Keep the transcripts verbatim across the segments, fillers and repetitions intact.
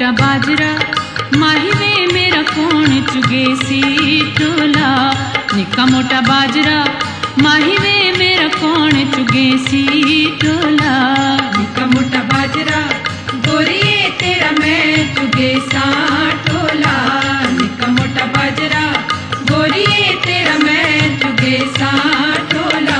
मोटा बाजरा माही वे मेरा कौन चुगे सी टोला। निका मोटा बाजरा माही वे मेरा कौन चुगे सी टोला। निका मोटा बाजरा गोरिए तेरा मैं चुगे सा टोला। निका मोटा बाजरा गोरिए तेरा मैं चुगे सा टोला।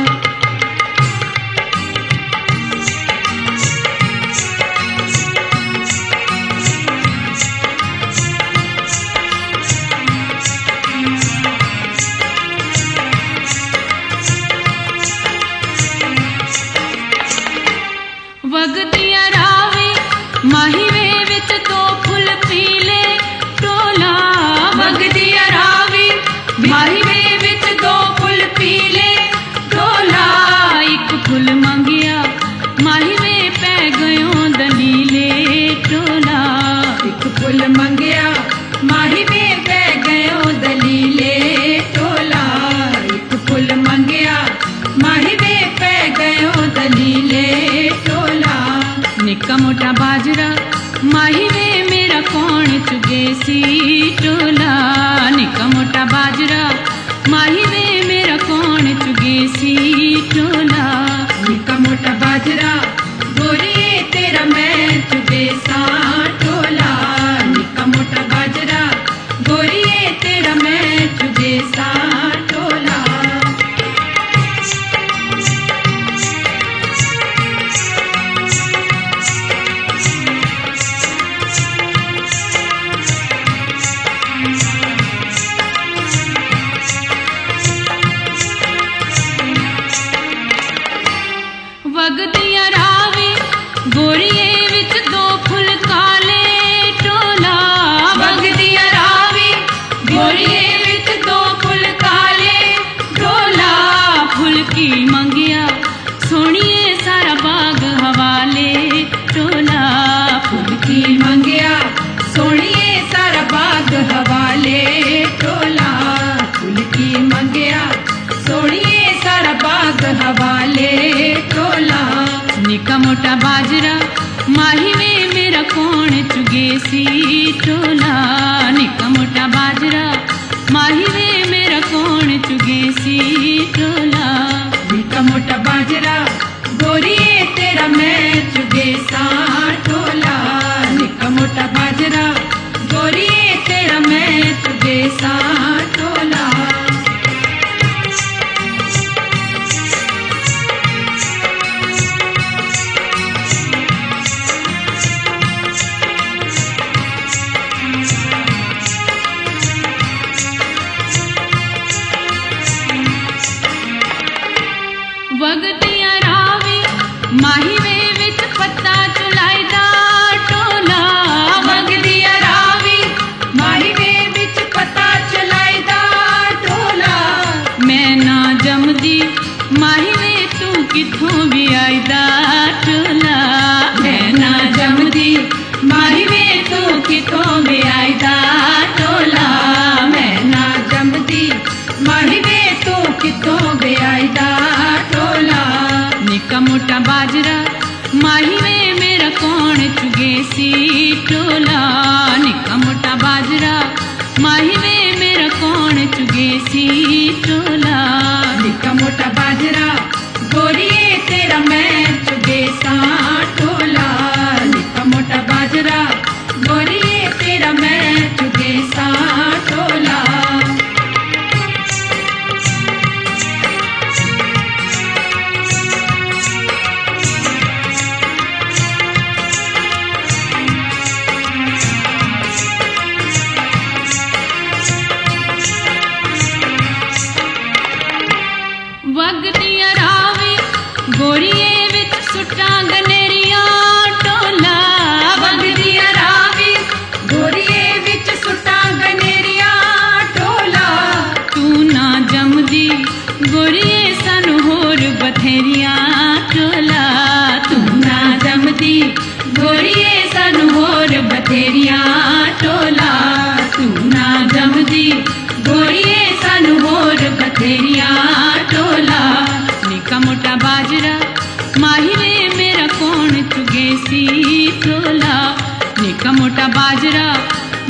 वगदिया रावी माही वे विच दो फुल पीले टोला। वगदिया रावी माही वे विच दो फुल पीले टोला। एक फुल मंगिया माही वे पै गयो दलीले टोला। एक फुल मंगिया माही वे पै गयो दलीले टोला। एक फुल मंगिया माही वे पै गयो दलीले टोला। निका मोटा बाजरा माही वे मेरा कौन चुगे सी टोला। निका मोटा बाजरा माही वे मेरा कौन चुगे सी टोला। निका मोटा बाजरा गोरिए तेरा मैं चुगे सा टोला। निका मोटा बाजरा गोरिए तेरा मैं चुगे सा टोला। वगदिया रावी गोरिए विच दो फुल काले टोला। वगदिया रावी गोरिए विच दो फुल काले टोला। फुल की मंगिया सोनिए सारा बाग हवाले टोला। फुल की मंगिया सोनिए सारा बाग हवाले टोला। फुल की मंगिया सोनिए सारा बाग हवाले टोला। निका मोटा बाजरा माही वे मेरा कौन चुगे सी टोला। निका मोटा बाजरा माही वे मेरा कौन चुगे सी टोला। निका मोटा बाजरा गोरिए तेरा मैं चुगे सा टोला। निका मोटा बाजरा गोरिए तेरा मैं चुगे सा टोला। वगदिया रावी माही वे विच पत्ता चुलाईदा टोला। वगदिया रावी माही वे विच पत्ता चलाईदा टोला। मैं ना जमदी माही वे तू किथों भी आईदा टोला। मैं ना जमदी माही वे तू किथों भी आईदा टोला। मैं ना जमदी माही वे तू किथों भी आईदा टोला। निका मोटा बाजरा माही वे मेरा कौन चुगे सी टोला। निका मोटा बाजरा माही वे मेरा कौन चुगे सी टोला। निका मोटा बाजरा गोरिए तेरा मैं चुगे सा टोला। निका मोटा बाजरा गोरिए तेरा मैं चुगे सा टोला। वगदिया रावी गोरिए विच सुटा गनेरिया टोला। वगदिया रावी गोरिए विच सुटा गनेरिया टोला। तू ना जमदी गोरिए सानू होर बथेरिया टोला। तू ना जमदी गोरिए सानू होर बथेरिया टोला। तू ना जमदी गोरिए सानू होर बथेरिया टोला। निका मोटा बाजरा माही वे मेरा कौन चुगे सी टोला। निका मोटा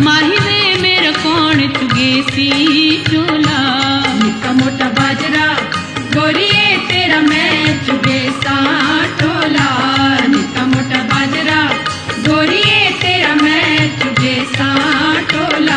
माही वे मेरा कौन चुगे सी टोला। निक्का मोटा बाजरा गोरिए तेरा मैं चुगे सा टोला। निक्का मोटा बाजरा गोरिए तेरा मैं चुगे सा टोला।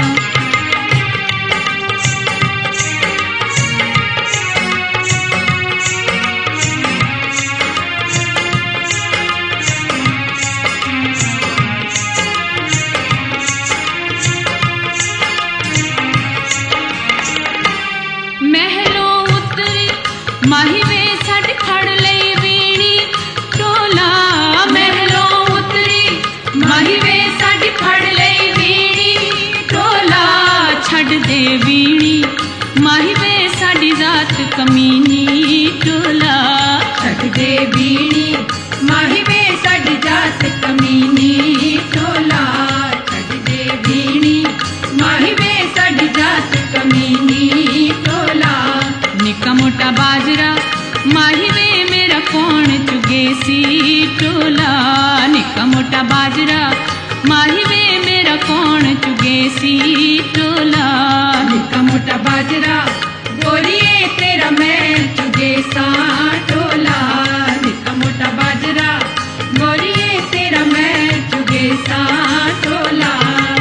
माही वे साडी फड़ लई वीणी टोला। महलों उतरी माही वे साडी फड़ लई वीणी टोला। छड़ दे वीणी माही वे साडी जात कमीनी टोला। छड़ दे वीणी माही वे साडी जात कमीनी टोला। छड़ दे वीणी माही वे साडी जात कमीनी टोला। निक्का मोटा बाजरा माही वे मेरा कौन चुगे सी टोला। निक्का मोटा बाजरा माही वे मेरा कौन चुगे सी टोला। निक्का मोटा बाजरा गोरिए तेरा मैं चुगे सा टोला। निक्का मोटा बाजरा गोरिए तेरा मैं चुगे सा टोला।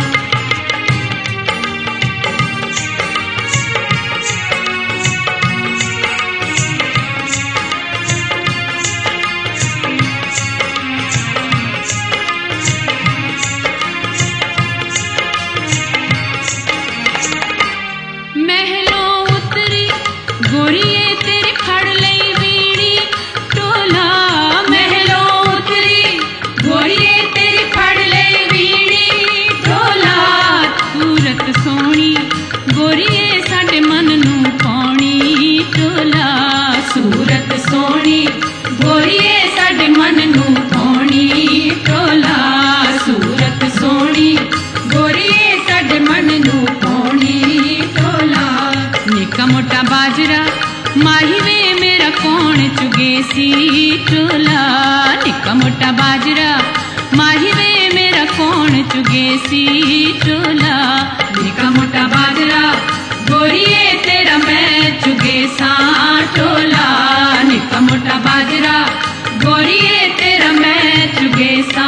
महलों उतरी गोरिए तेरी फड़ लई वीणी टोला। महलों उतरी गोरिए तेरी फड़ लई वीणी टोला। सूरत सोहणी गोरिए साडे मन नूं पाउणी टोला। सूरत सोहणी गोरिए साडे मन नूं पाउणी टोला। सूरत सोहणी गोरिए साडे मन नूं पाउणी टोला। निक्का मोटा बाजरा माही वे मेरा कौन चुगे सी टोला। निक्का मोटा बाजरा माही वे मेरा कौन चुगे सी टोला। निक्का मोटा बाजरा गोरिए तेरा मैं चुगे सा टोला। निक्का मोटा बाजरा गोरिए तेरा मैं चुगे सा